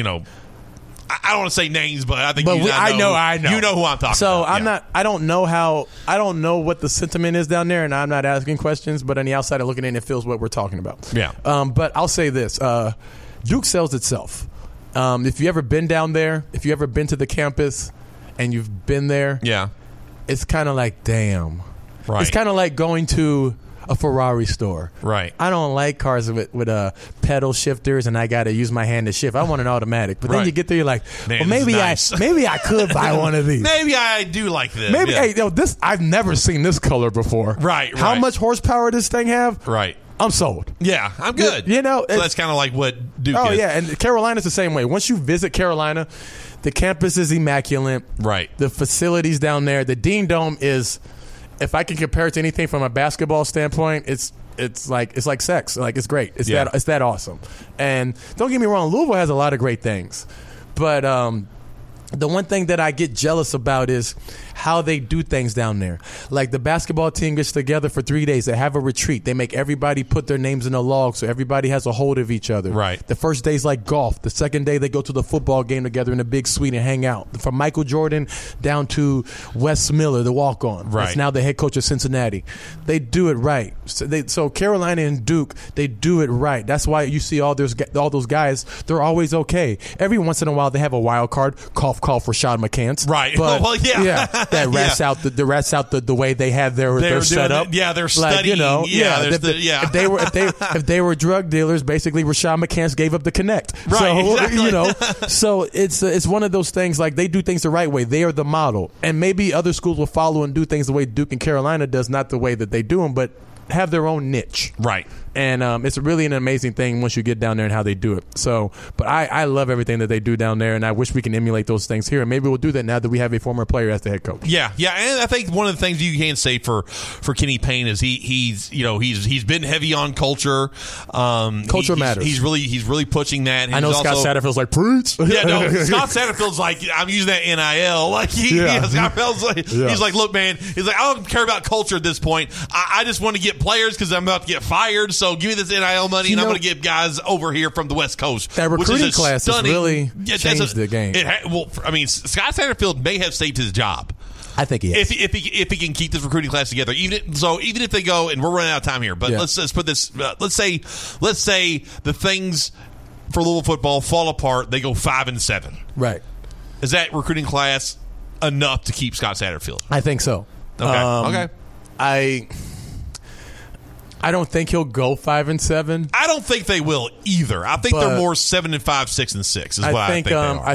don't want to say names, but I think I know. You know who I'm talking about. So I don't know what the sentiment is down there, and I'm not asking questions, but on the outside of looking in, it feels what we're talking about. Yeah. But I'll say this. Duke sells itself. If you ever been down there, if you ever been to the campus and you've been there, it's kind of like, damn. Right. It's kind of like going to a Ferrari store. Right. I don't like cars with pedal shifters and I got to use my hand to shift. I want an automatic. But then you get there, you're like, well, maybe I could buy one of these. Maybe I do like this. Maybe this I've never seen this color before. Right. How much horsepower does this thing have? Right. I'm sold. Yeah, I'm good. So that's kind of like what Duke is. Oh, yeah, and Carolina's the same way. Once you visit Carolina, the campus is immaculate. Right. The facilities down there, the Dean Dome is, if I can compare it to anything from a basketball standpoint, it's like sex. Like, it's great. It's that awesome. And don't get me wrong, Louisville has a lot of great things. But the one thing that I get jealous about is how they do things down there. Like the basketball team gets together for 3 days. They have a retreat. They make everybody put their names in a log so everybody has a hold of each other. Right. The first day's like golf. The second day they go to the football game together in a big suite and hang out. From Michael Jordan down to Wes Miller, the walk-on. Right. That's now the head coach of Cincinnati. They do it right. So Carolina and Duke, they do it right. That's why you see all those guys, they're always okay. Every once in a while they have a wild card. Cough Rashad McCants. Right. But, well, yeah. That rats out the way they have their setup. They're studying. If they were drug dealers, basically Rashad McCants gave up the connect. Right. So, exactly. So it's one of those things, like they do things the right way. They are the model. And maybe other schools will follow and do things the way Duke and Carolina does, not the way that they do them, but have their own niche. Right. And it's really an amazing thing once you get down there and how they do it. So, but I love everything that they do down there, and I wish we can emulate those things here. And maybe we'll do that now that we have a former player as the head coach. Yeah, and I think one of the things you can say for Kenny Payne is he's been heavy on culture. Culture matters. He's really pushing that. I know Scott Satterfield's like, preach. Yeah, no, Scott Satterfield's like, I'm using that NIL. Like Scott Satterfield's like, he's like, look, man, he's like, I don't care about culture at this point. I just want to get players because I'm about to get fired. So give me this NIL money, and I'm going to get guys over here from the West Coast. That recruiting class has really changed the game. Scott Satterfield may have saved his job. I think he has. If he can keep this recruiting class together, even if they go, and we're running out of time here, but let's put this. Let's say the things for Louisville football fall apart. They go 5-7. Right. Is that recruiting class enough to keep Scott Satterfield? I think so. Okay. I don't think he'll go 5-7. I don't think they will either. I think they're more 7-5, 6-6. Is what I think they are.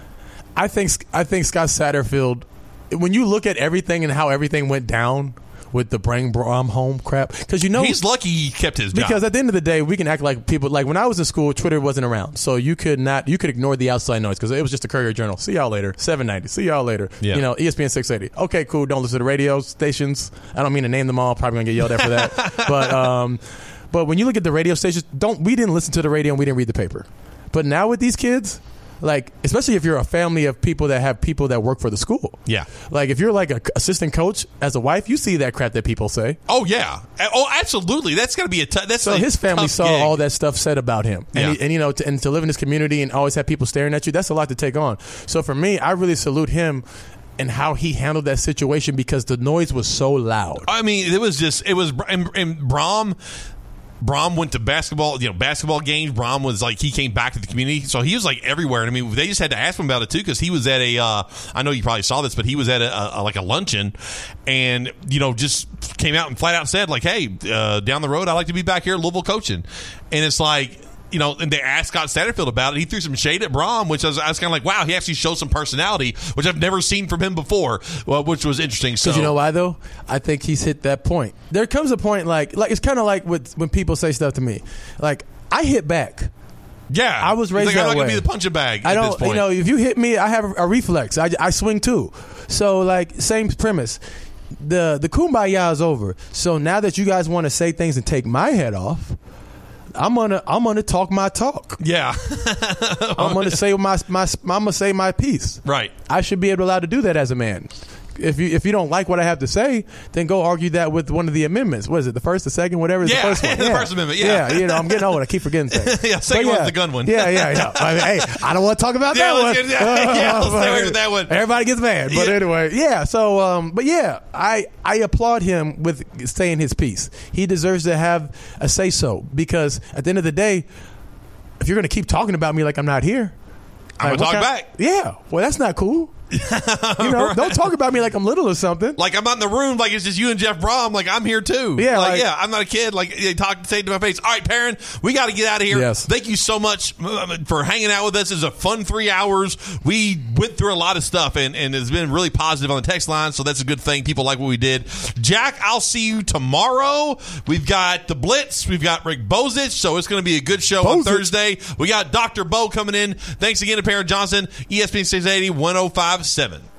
I think Scott Satterfield. When you look at everything and how everything went down with the bring Brom home crap. Because he's lucky he kept his job. Because at the end of the day, we can act like people. Like when I was in school, Twitter wasn't around, so you could ignore the outside noise because it was just a Courier Journal. See y'all later. 790. See y'all later. Yeah. ESPN 680. Okay, cool. Don't listen to the radio stations. I don't mean to name them all. Probably gonna get yelled at for that. But when you look at the radio stations, we didn't listen to the radio and we didn't read the paper. But now with these kids, like, especially if you're a family of people that have people that work for the school. Yeah. Like, if you're like an assistant coach as a wife, you see that crap that people say. Oh, yeah. Oh, absolutely. That's going to be So his family saw gig. all that stuff said about him. And, Yeah. to live in this community and always have people staring at you, that's a lot to take on. So for me, I really salute him and how he handled that situation because the noise was so loud. I mean, and Brom went to basketball games. Brom was like, he came back to the community. So he was like everywhere. And I mean, they just had to ask him about it too, because he was at I know you probably saw this, but he was at a luncheon and, just came out and flat out said like, hey, down the road, I'd like to be back here at Louisville coaching. And it's like, and they asked Scott Satterfield about it. He threw some shade at Brom, which I was kind of like, wow, he actually showed some personality, which I've never seen from him before, which was interesting. Because you know why, though? I think he's hit that point. There comes a point, like it's kind of like when people say stuff to me. Like, I hit back. Yeah. I was raised that way. I'm not going to be the punching bag at this point. If you hit me, I have a reflex. I swing, too. So, like, same premise. The kumbaya is over. So now that you guys want to say things and take my head off, I'm gonna talk my talk. Yeah, I'm gonna say my piece. Right. I should be allowed to do that as a man. If you don't like what I have to say, then go argue that with one of the amendments. What is it? The first, the second, whatever is the first one. The First Amendment. Yeah, I'm getting old. I keep forgetting things. Yeah, second one's the gun one. Yeah. I mean, hey, I don't want to talk about that one. Let's stay away from that one. Everybody gets mad, but anyway, yeah. So, I applaud him with saying his piece. He deserves to have a say so because at the end of the day, if you're going to keep talking about me like I'm not here, I'm going to talk back. Yeah, well, that's not cool. Right. Don't talk about me like I'm little or something. Like I'm not in the room. Like it's just you and Jeff Brom. Like I'm here too. Yeah, I'm not a kid. Like they say it to my face. All right, Perrin, we got to get out of here. Yes. Thank you so much for hanging out with us. It was a fun 3 hours. We went through a lot of stuff, and it's been really positive on the text line. So that's a good thing. People like what we did. Jack, I'll see you tomorrow. We've got the Blitz. We've got Rick Bozich. So it's going to be a good show on Thursday. We got Dr. Bo coming in. Thanks again to Perrin Johnson. ESPN 680 105.7.